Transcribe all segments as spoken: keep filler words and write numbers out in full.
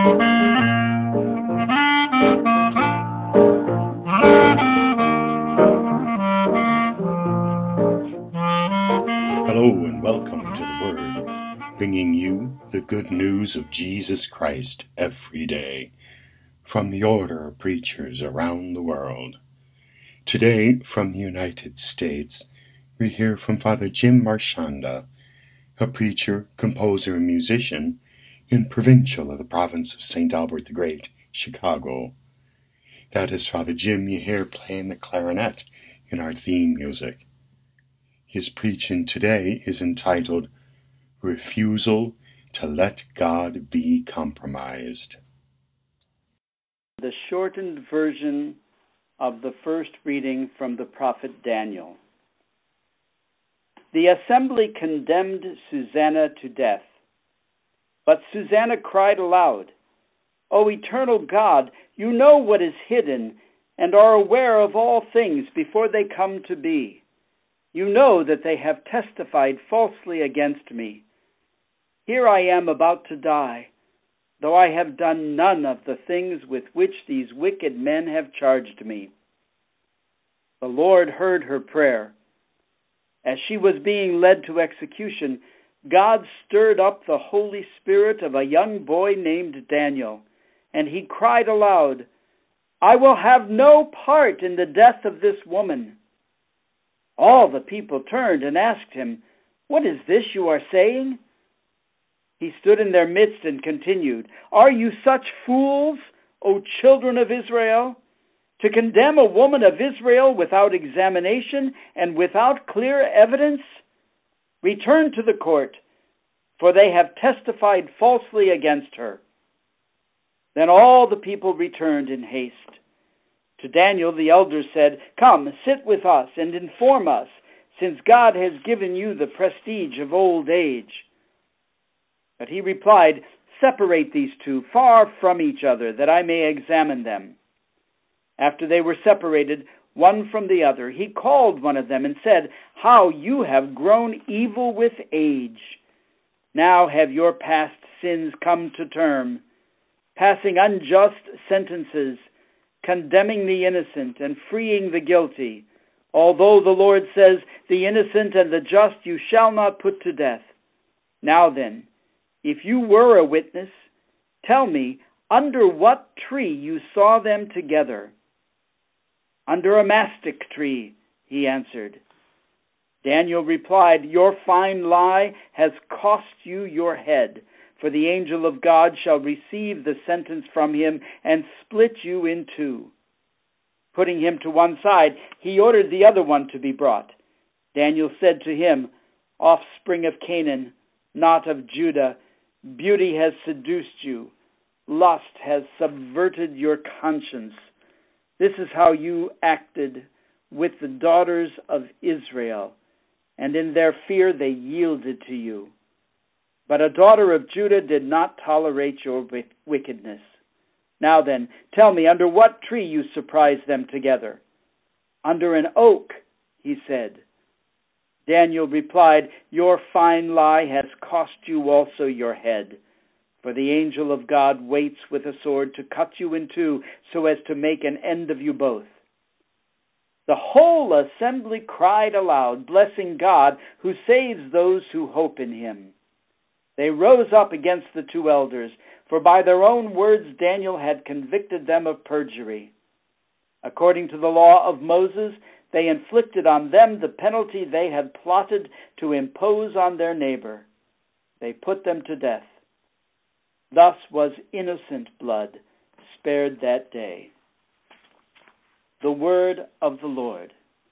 Hello and welcome to the Word, bringing you the good news of Jesus Christ every day from the order of preachers around the world. Today, from the United States, we hear from Father Jim Marchanda, a preacher, composer, and musician in Provincial of the province of Saint Albert the Great, Chicago. That is Father Jim you hear playing the clarinet in our theme music. His preaching today is entitled Refusal to Let God Be Compromised. The shortened version of the first reading from the prophet Daniel. The assembly condemned Susanna to death, but Susanna cried aloud, "O eternal God, you know what is hidden and are aware of all things before they come to be. You know that they have testified falsely against me. Here I am about to die, though I have done none of the things with which these wicked men have charged me." The Lord heard her prayer. As she was being led to execution, God stirred up the Holy Spirit of a young boy named Daniel, and he cried aloud, "I will have no part in the death of this woman." All the people turned and asked him, "What is this you are saying?" He stood in their midst and continued, "Are you such fools, O children of Israel, to condemn a woman of Israel without examination and without clear evidence? Return to the court, for they have testified falsely against her." Then all the people returned in haste. To Daniel the elders said, "Come, sit with us and inform us, since God has given you the prestige of old age." But he replied, "Separate these two far from each other, that I may examine them." After they were separated, one from the other, he called one of them and said, "How you have grown evil with age! Now have your past sins come to term, passing unjust sentences, condemning the innocent and freeing the guilty, although the Lord says, 'The innocent and the just you shall not put to death.' Now then, if you were a witness, tell me under what tree you saw them together." "Under a mastic tree," he answered. Daniel replied, "Your fine lie has cost you your head, for the angel of God shall receive the sentence from him and split you in two." Putting him to one side, he ordered the other one to be brought. Daniel said to him, "Offspring of Canaan, not of Judah, beauty has seduced you. Lust has subverted your conscience. This is how you acted with the daughters of Israel, and in their fear they yielded to you. But a daughter of Judah did not tolerate your wickedness. Now then, tell me under what tree you surprised them together." "Under an oak," he said. Daniel replied, "Your fine lie has cost you also your head, for the angel of God waits with a sword to cut you in two, so as to make an end of you both." The whole assembly cried aloud, blessing God, who saves those who hope in him. They rose up against the two elders, for by their own words Daniel had convicted them of perjury. According to the law of Moses, they inflicted on them the penalty they had plotted to impose on their neighbor. They put them to death. Thus was innocent blood spared that day. The word of the Lord.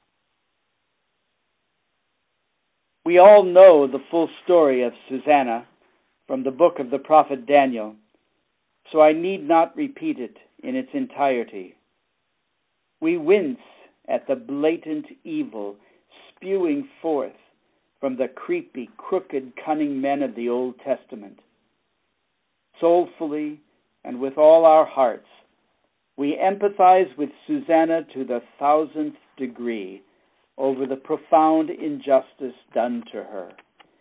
We all know the full story of Susanna from the book of the prophet Daniel, so I need not repeat it in its entirety. We wince at the blatant evil spewing forth from the creepy, crooked, cunning men of the Old Testament. Soulfully and with all our hearts, we empathize with Susanna to the thousandth degree over the profound injustice done to her.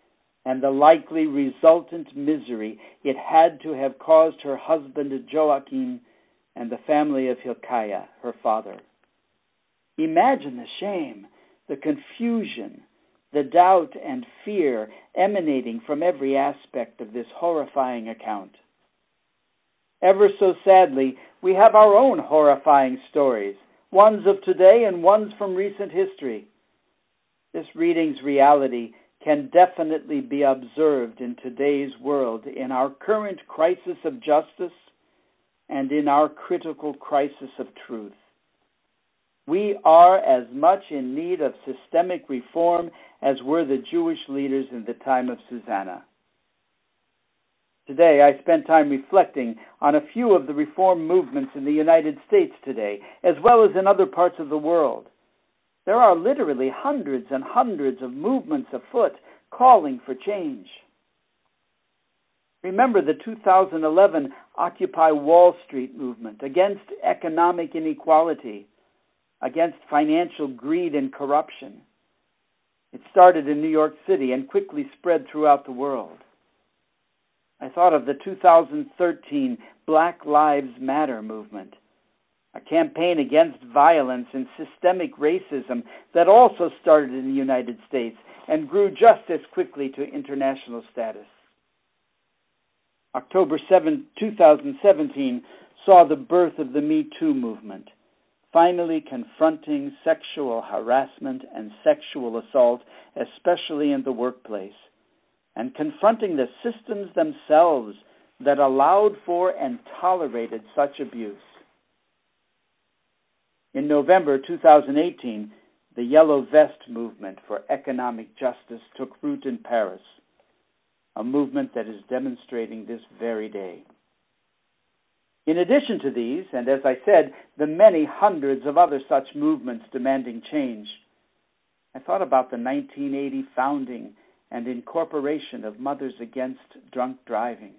and the likely resultant misery it had to have caused her husband Joachim and the family of Hilkiah, her father. Imagine the shame, the confusion, the doubt and fear emanating from every aspect of this horrifying account. Ever so sadly, we have our own horrifying stories, ones of today and ones from recent history. This reading's reality can definitely be observed in today's world, in our current crisis of justice and in our critical crisis of truth. We are as much in need of systemic reform as were the Jewish leaders in the time of Susanna. Today, I spent time reflecting on a few of the reform movements in the United States today, as well as in other parts of the world. There are literally hundreds and hundreds of movements afoot calling for change. Remember the two thousand eleven Occupy Wall Street movement against economic inequality, against financial greed and corruption. It started in New York City and quickly spread throughout the world. I thought of the two thousand thirteen Black Lives Matter movement, a campaign against violence and systemic racism that also started in the United States and grew just as quickly to international status. October seventh, two thousand seventeen saw the birth of the Me Too movement, finally confronting sexual harassment and sexual assault, especially in the workplace, and confronting the systems themselves that allowed for and tolerated such abuse. In November two thousand eighteen, the Yellow Vest movement for economic justice took root in Paris, a movement that is demonstrating this very day. In addition to these, and as I said, the many hundreds of other such movements demanding change, I thought about the nineteen eighty founding and incorporation of Mothers Against Drunk Driving.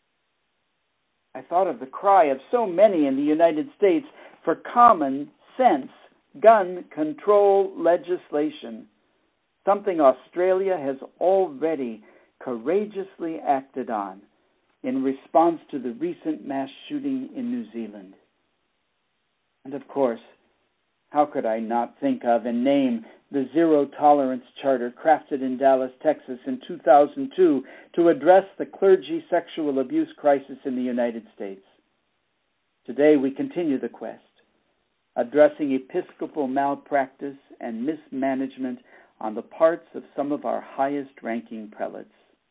I thought of the cry of so many in the United States for common sense gun control legislation, something Australia has already courageously acted on in response to the recent mass shooting in New Zealand. And of course, how could I not think of and name the Zero Tolerance Charter crafted in Dallas, Texas in two thousand two to address the clergy sexual abuse crisis in the United States. Today we continue the quest, addressing episcopal malpractice and mismanagement on the parts of some of our highest-ranking prelates.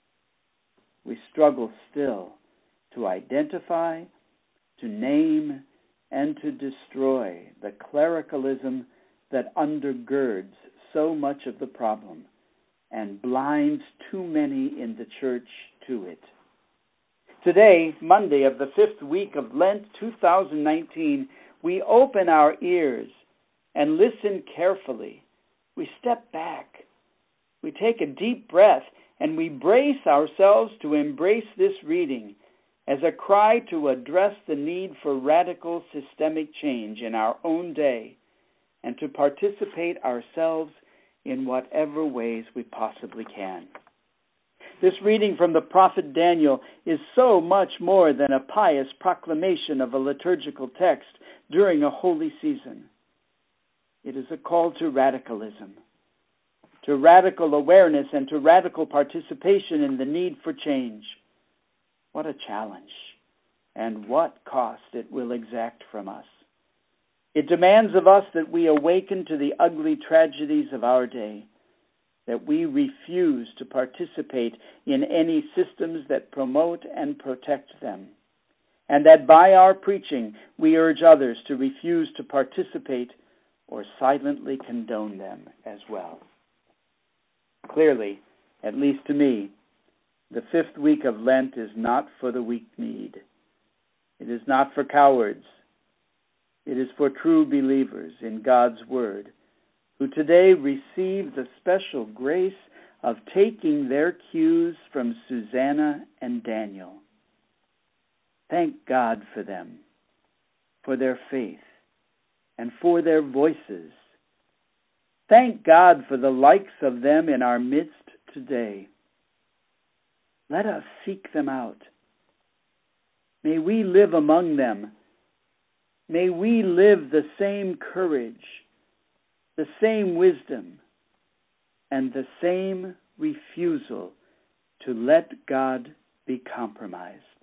We struggle still to identify, to name, and to destroy the clericalism that undergirds so much of the problem and blinds too many in the church to it. Today, Monday of the fifth week of Lent two thousand nineteen, we open our ears and listen carefully. We step back. We take a deep breath and we brace ourselves to embrace this reading as a cry to address the need for radical systemic change in our own day and to participate ourselves in whatever ways we possibly can. This reading from the prophet Daniel is so much more than a pious proclamation of a liturgical text during a holy season. It is a call to radicalism, to radical awareness, and to radical participation in the need for change. What a challenge, and what cost it will exact from us. It demands of us that we awaken to the ugly tragedies of our day, that we refuse to participate in any systems that promote and protect them, and that by our preaching we urge others to refuse to participate or silently condone them as well. Clearly, at least to me, the fifth week of Lent is not for the weak-kneed. It is not for cowards. It is for true believers in God's Word, who today receive the special grace of taking their cues from Susanna and Daniel. Thank God for them, for their faith, and for their voices. Thank God for the likes of them in our midst today. Let us seek them out. May we live among them. May we live the same courage, the same wisdom, and the same refusal to let God be compromised.